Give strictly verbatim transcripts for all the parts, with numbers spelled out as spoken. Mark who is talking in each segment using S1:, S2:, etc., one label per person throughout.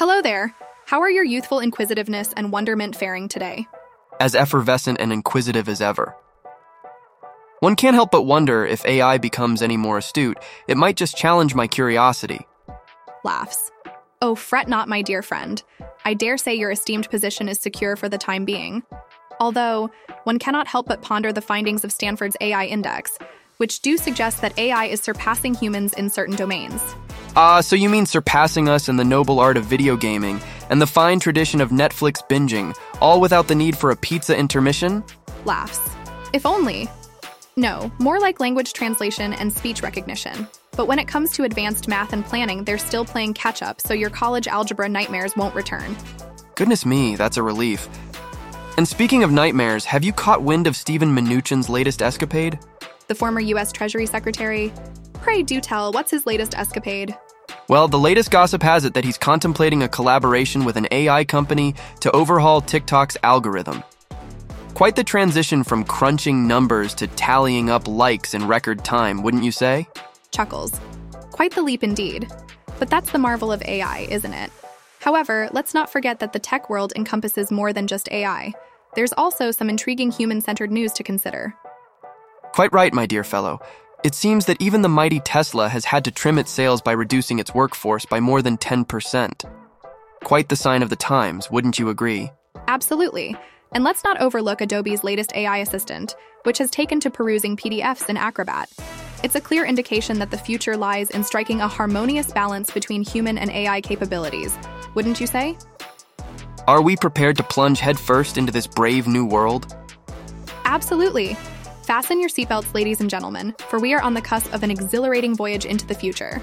S1: Hello there. How are your youthful inquisitiveness and wonderment faring today?
S2: As effervescent and inquisitive as ever. One can't help but wonder if A I becomes any more astute, it might just challenge my curiosity.
S1: Laughs. Oh, fret not, my dear friend. I dare say your esteemed position is secure for the time being. Although, one cannot help but ponder the findings of Stanford's A I Index, which do suggest that A I is surpassing humans in certain domains.
S2: Ah, uh, so you mean surpassing us in the noble art of video gaming and the fine tradition of Netflix binging, all without the need for a pizza intermission?
S1: Laughs. If only. No, more like language translation and speech recognition. But when it comes to advanced math and planning, they're still playing catch-up, so your college algebra nightmares won't return.
S2: Goodness me, that's a relief. And speaking of nightmares, have you caught wind of Steven Mnuchin's latest escapade?
S1: The former U S Treasury Secretary? Pray do tell, what's his latest escapade?
S2: Well, the latest gossip has it that he's contemplating a collaboration with an A I company to overhaul TikTok's algorithm. Quite the transition from crunching numbers to tallying up likes in record time, wouldn't you say?
S1: Chuckles. Quite the leap indeed. But that's the marvel of A I, isn't it? However, let's not forget that the tech world encompasses more than just A I. There's also some intriguing human-centered news to consider.
S2: Quite right, my dear fellow. It seems that even the mighty Tesla has had to trim its sales by reducing its workforce by more than ten percent. Quite the sign of the times, wouldn't you agree?
S1: Absolutely. And let's not overlook Adobe's latest A I assistant, which has taken to perusing P D Fs in Acrobat. It's a clear indication that the future lies in striking a harmonious balance between human and A I capabilities, wouldn't you say?
S2: Are we prepared to plunge headfirst into this brave new world?
S1: Absolutely. Fasten your seatbelts, ladies and gentlemen, for we are on the cusp of an exhilarating voyage into the future.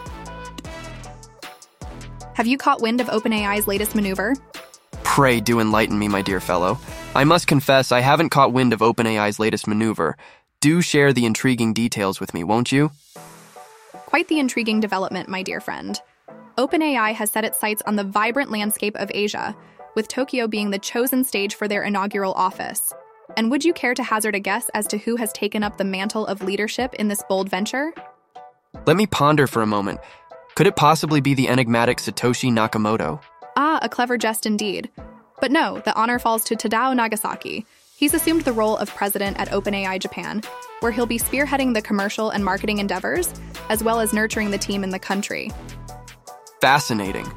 S1: Have you caught wind of OpenAI's latest maneuver?
S2: Pray do enlighten me, my dear fellow. I must confess I haven't caught wind of OpenAI's latest maneuver. Do share the intriguing details with me, won't you?
S1: Quite the intriguing development, my dear friend. OpenAI has set its sights on the vibrant landscape of Asia, with Tokyo being the chosen stage for their inaugural office. And would you care to hazard a guess as to who has taken up the mantle of leadership in this bold venture?
S2: Let me ponder for a moment. Could it possibly be the enigmatic Satoshi Nakamoto?
S1: Ah, a clever jest indeed. But no, the honor falls to Tadao Nagasaki. He's assumed the role of president at OpenAI Japan, where he'll be spearheading the commercial and marketing endeavors, as well as nurturing the team in the country.
S2: Fascinating.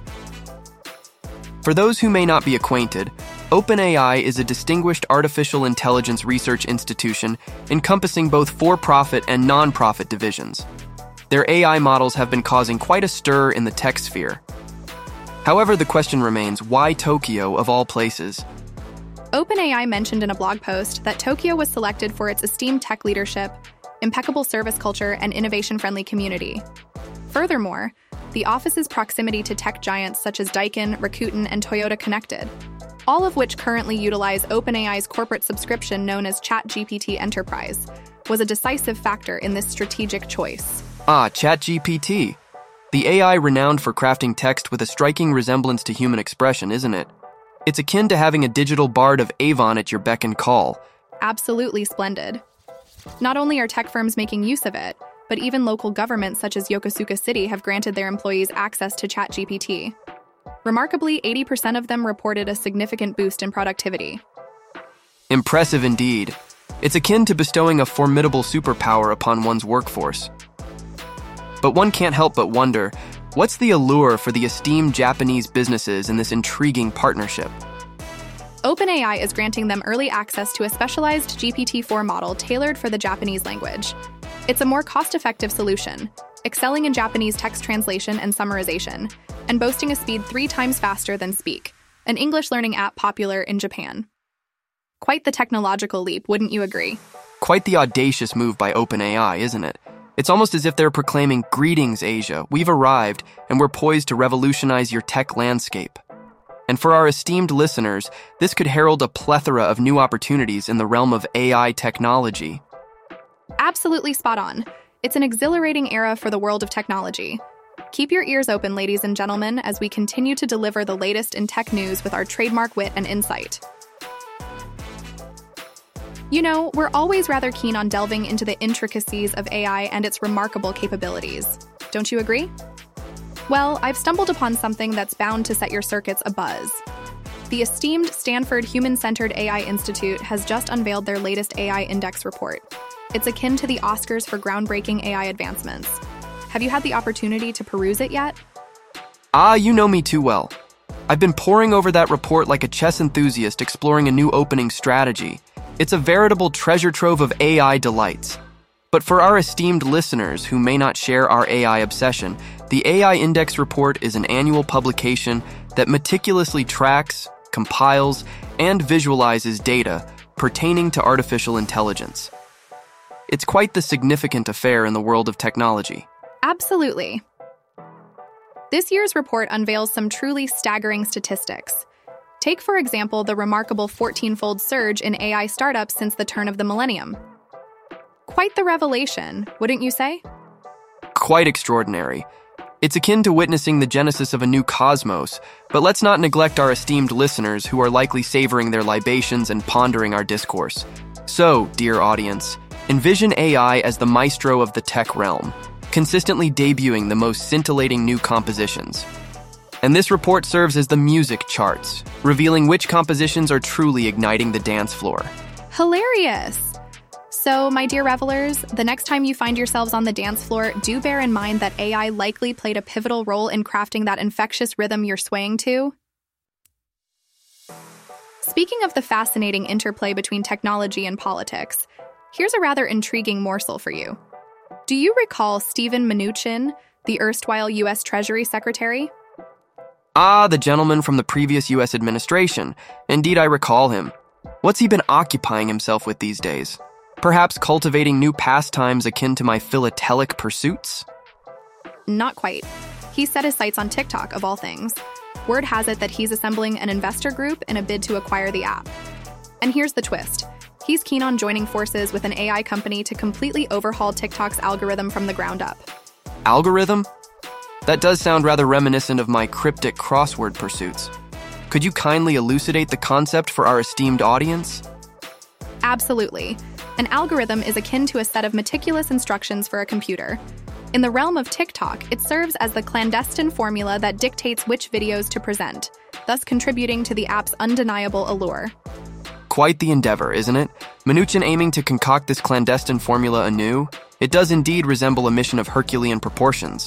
S2: For those who may not be acquainted, OpenAI is a distinguished artificial intelligence research institution encompassing both for-profit and non-profit divisions. Their A I models have been causing quite a stir in the tech sphere. However, the question remains, why Tokyo of all places?
S1: OpenAI mentioned in a blog post that Tokyo was selected for its esteemed tech leadership, impeccable service culture, and innovation-friendly community. Furthermore, the office's proximity to tech giants such as Daikin, Rakuten, and Toyota Connected, all of which currently utilize OpenAI's corporate subscription known as ChatGPT Enterprise, was a decisive factor in this strategic choice.
S2: Ah, ChatGPT. The A I renowned for crafting text with a striking resemblance to human expression, isn't it? It's akin to having a digital bard of Avon at your beck and call.
S1: Absolutely splendid. Not only are tech firms making use of it, but even local governments such as Yokosuka City have granted their employees access to ChatGPT. Remarkably, eighty percent of them reported a significant boost in productivity.
S2: Impressive indeed. It's akin to bestowing a formidable superpower upon one's workforce. But one can't help but wonder, what's the allure for the esteemed Japanese businesses in this intriguing partnership?
S1: OpenAI is granting them early access to a specialized G P T four model tailored for the Japanese language. It's a more cost-effective solution, excelling in Japanese text translation and summarization, and boasting a speed three times faster than Speak, an English learning app popular in Japan. Quite the technological leap, wouldn't you agree?
S2: Quite the audacious move by OpenAI, isn't it? It's almost as if they're proclaiming, "Greetings, Asia, we've arrived, and we're poised to revolutionize your tech landscape." And for our esteemed listeners, this could herald a plethora of new opportunities in the realm of A I technology.
S1: Absolutely spot on. It's an exhilarating era for the world of technology. Keep your ears open, ladies and gentlemen, as we continue to deliver the latest in tech news with our trademark wit and insight. You know, we're always rather keen on delving into the intricacies of A I and its remarkable capabilities. Don't you agree? Well, I've stumbled upon something that's bound to set your circuits abuzz. The esteemed Stanford Human-Centered A I Institute has just unveiled their latest A I Index report. It's akin to the Oscars for groundbreaking A I advancements. Have you had the opportunity to peruse it yet?
S2: Ah, you know me too well. I've been poring over that report like a chess enthusiast exploring a new opening strategy. It's a veritable treasure trove of A I delights. But for our esteemed listeners who may not share our A I obsession, the A I Index report is an annual publication that meticulously tracks, compiles, and visualizes data pertaining to artificial intelligence. It's quite the significant affair in the world of technology.
S1: Absolutely. This year's report unveils some truly staggering statistics. Take, for example, the remarkable fourteen-fold surge in A I startups since the turn of the millennium. Quite the revelation, wouldn't you say?
S2: Quite extraordinary. It's akin to witnessing the genesis of a new cosmos, but let's not neglect our esteemed listeners who are likely savoring their libations and pondering our discourse. So, dear audience, envision A I as the maestro of the tech realm, consistently debuting the most scintillating new compositions. And this report serves as the music charts, revealing which compositions are truly igniting the dance floor.
S1: Hilarious! So, my dear revelers, the next time you find yourselves on the dance floor, do bear in mind that A I likely played a pivotal role in crafting that infectious rhythm you're swaying to. Speaking of the fascinating interplay between technology and politics, here's a rather intriguing morsel for you. Do you recall Steven Mnuchin, the erstwhile U S Treasury Secretary?
S2: Ah, the gentleman from the previous U S administration. Indeed, I recall him. What's he been occupying himself with these days? Perhaps cultivating new pastimes akin to my philatelic pursuits?
S1: Not quite. He set his sights on TikTok, of all things. Word has it that he's assembling an investor group in a bid to acquire the app. And here's the twist. He's keen on joining forces with an A I company to completely overhaul TikTok's algorithm from the ground up.
S2: Algorithm? That does sound rather reminiscent of my cryptic crossword pursuits. Could you kindly elucidate the concept for our esteemed audience?
S1: Absolutely. An algorithm is akin to a set of meticulous instructions for a computer. In the realm of TikTok, it serves as the clandestine formula that dictates which videos to present, thus contributing to the app's undeniable allure.
S2: Quite the endeavor, isn't it? Mnuchin aiming to concoct this clandestine formula anew? It does indeed resemble a mission of Herculean proportions.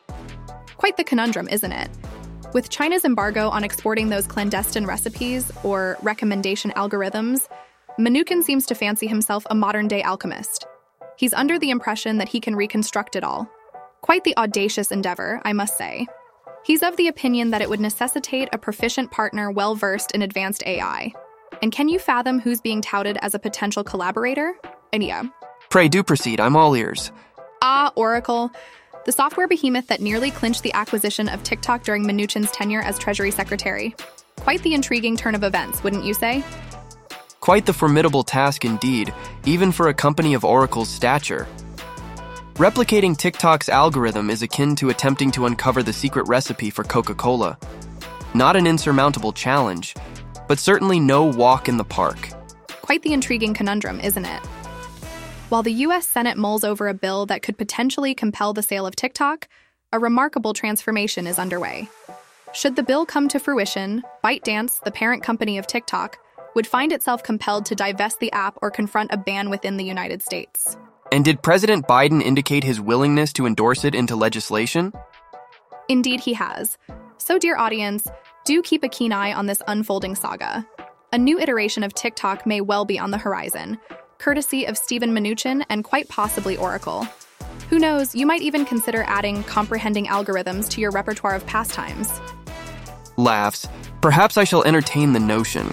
S1: Quite the conundrum, isn't it? With China's embargo on exporting those clandestine recipes, or recommendation algorithms, Mnuchin seems to fancy himself a modern-day alchemist. He's under the impression that he can reconstruct it all. Quite the audacious endeavor, I must say. He's of the opinion that it would necessitate a proficient partner well-versed in advanced A I. And can you fathom who's being touted as a potential collaborator? And yeah.
S2: Pray do proceed, I'm all ears.
S1: Ah, Oracle. The software behemoth that nearly clinched the acquisition of TikTok during Mnuchin's tenure as Treasury Secretary. Quite the intriguing turn of events, wouldn't you say?
S2: Quite the formidable task indeed, even for a company of Oracle's stature. Replicating TikTok's algorithm is akin to attempting to uncover the secret recipe for Coca-Cola. Not an insurmountable challenge, but certainly no walk in the park.
S1: Quite the intriguing conundrum, isn't it? While the U S Senate mulls over a bill that could potentially compel the sale of TikTok, a remarkable transformation is underway. Should the bill come to fruition, ByteDance, the parent company of TikTok, would find itself compelled to divest the app or confront a ban within the United States.
S2: And did President Biden indicate his willingness to endorse it into legislation?
S1: Indeed, he has. So, dear audience, do keep a keen eye on this unfolding saga. A new iteration of TikTok may well be on the horizon, courtesy of Steven Mnuchin and quite possibly Oracle. Who knows, you might even consider adding comprehending algorithms to your repertoire of pastimes.
S2: Laughs. Perhaps I shall entertain the notion.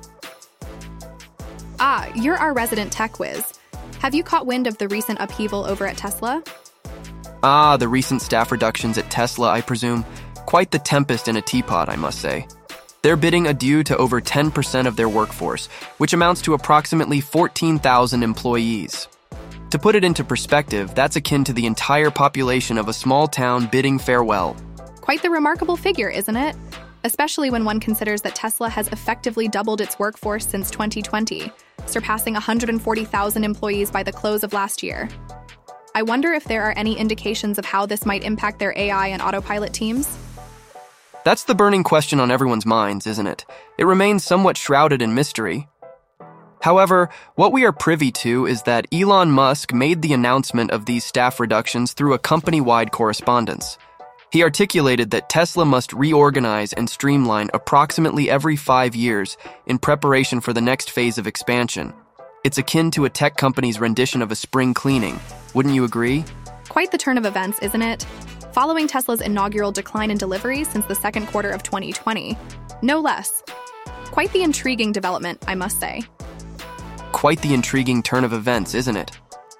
S1: Ah, you're our resident tech whiz. Have you caught wind of the recent upheaval over at Tesla?
S2: Ah, the recent staff reductions at Tesla, I presume. Quite the tempest in a teapot, I must say. They're bidding adieu to over ten percent of their workforce, which amounts to approximately fourteen thousand employees. To put it into perspective, that's akin to the entire population of a small town bidding farewell.
S1: Quite the remarkable figure, isn't it? Especially when one considers that Tesla has effectively doubled its workforce since twenty twenty, surpassing one hundred forty thousand employees by the close of last year. I wonder if there are any indications of how this might impact their A I and autopilot teams?
S2: That's the burning question on everyone's minds, isn't it? It remains somewhat shrouded in mystery. However, what we are privy to is that Elon Musk made the announcement of these staff reductions through a company-wide correspondence. He articulated that Tesla must reorganize and streamline approximately every five years in preparation for the next phase of expansion. It's akin to a tech company's rendition of a spring cleaning. Wouldn't you agree?
S1: Quite the turn of events, isn't it? Following Tesla's inaugural decline in deliveries since the second quarter of twenty twenty. No less. Quite the intriguing development, I must say.
S2: Quite the intriguing turn of events, isn't it?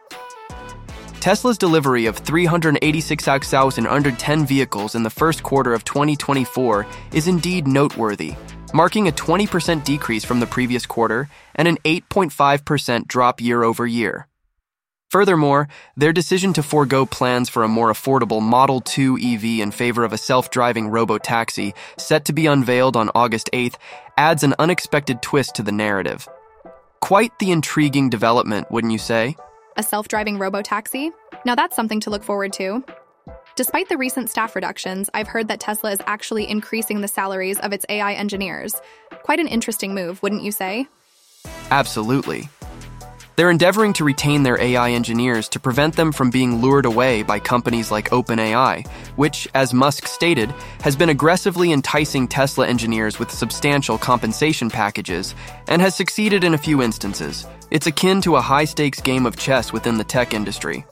S2: Tesla's delivery of three hundred eighty-six thousand ten vehicles in the first quarter of twenty twenty-four is indeed noteworthy, marking a twenty percent decrease from the previous quarter and an eight point five percent drop year over year. Furthermore, their decision to forego plans for a more affordable Model two E V in favor of a self-driving robo-taxi set to be unveiled on August eighth adds an unexpected twist to the narrative. Quite the intriguing development, wouldn't you say?
S1: A self-driving robo-taxi? Now that's something to look forward to. Despite the recent staff reductions, I've heard that Tesla is actually increasing the salaries of its A I engineers. Quite an interesting move, wouldn't you say?
S2: Absolutely. They're endeavoring to retain their A I engineers to prevent them from being lured away by companies like OpenAI, which, as Musk stated, has been aggressively enticing Tesla engineers with substantial compensation packages and has succeeded in a few instances. It's akin to a high-stakes game of chess within the tech industry.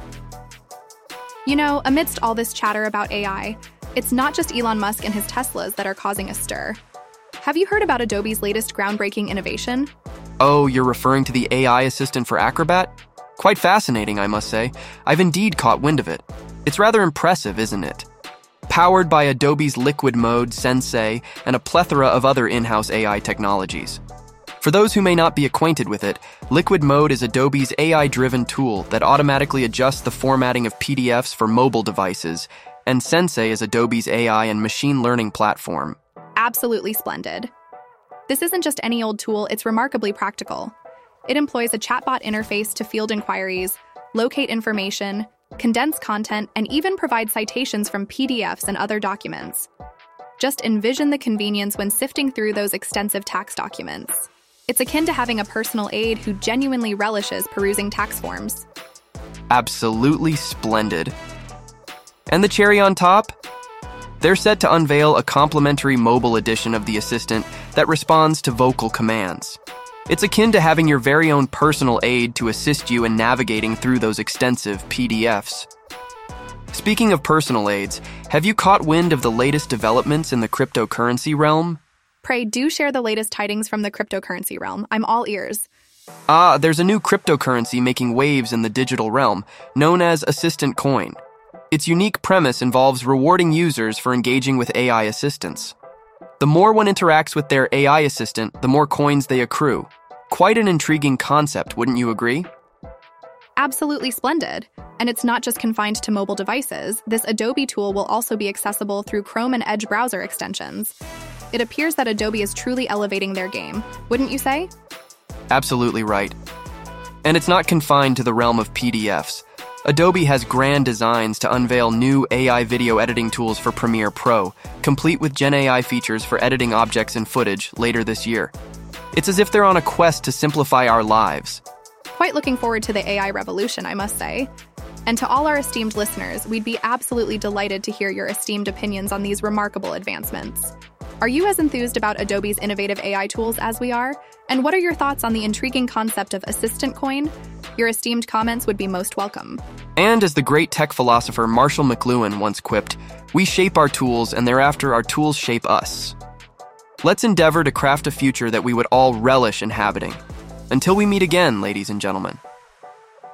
S1: You know, amidst all this chatter about A I, it's not just Elon Musk and his Teslas that are causing a stir. Have you heard about Adobe's latest groundbreaking innovation?
S2: Oh, you're referring to the A I assistant for Acrobat? Quite fascinating, I must say. I've indeed caught wind of it. It's rather impressive, isn't it? Powered by Adobe's Liquid Mode, Sensei, and a plethora of other in-house A I technologies. For those who may not be acquainted with it, Liquid Mode is Adobe's A I-driven tool that automatically adjusts the formatting of P D Fs for mobile devices, and Sensei is Adobe's A I and machine learning platform.
S1: Absolutely splendid. This isn't just any old tool, it's remarkably practical. It employs a chatbot interface to field inquiries, locate information, condense content, and even provide citations from P D Fs and other documents. Just envision the convenience when sifting through those extensive tax documents. It's akin to having a personal aide who genuinely relishes perusing tax forms.
S2: Absolutely splendid. And the cherry on top? They're set to unveil a complimentary mobile edition of the assistant that responds to vocal commands. It's akin to having your very own personal aide to assist you in navigating through those extensive P D Fs. Speaking of personal aides, have you caught wind of the latest developments in the cryptocurrency realm?
S1: Pray do share the latest tidings from the cryptocurrency realm. I'm all ears.
S2: Ah, there's a new cryptocurrency making waves in the digital realm, known as Assistant Coin. Its unique premise involves rewarding users for engaging with A I assistants. The more one interacts with their A I assistant, the more coins they accrue. Quite an intriguing concept, wouldn't you agree?
S1: Absolutely splendid. And it's not just confined to mobile devices. This Adobe tool will also be accessible through Chrome and Edge browser extensions. It appears that Adobe is truly elevating their game, wouldn't you say?
S2: Absolutely right. And it's not confined to the realm of P D Fs. Adobe has grand designs to unveil new A I video editing tools for Premiere Pro, complete with Gen A I features for editing objects and footage later this year. It's as if they're on a quest to simplify our lives.
S1: Quite looking forward to the A I revolution, I must say. And to all our esteemed listeners, we'd be absolutely delighted to hear your esteemed opinions on these remarkable advancements. Are you as enthused about Adobe's innovative A I tools as we are? And what are your thoughts on the intriguing concept of Assistant Coin? Your esteemed comments would be most welcome.
S2: And as the great tech philosopher Marshall McLuhan once quipped, we shape our tools and thereafter our tools shape us. Let's endeavor to craft a future that we would all relish inhabiting. Until we meet again, ladies and gentlemen.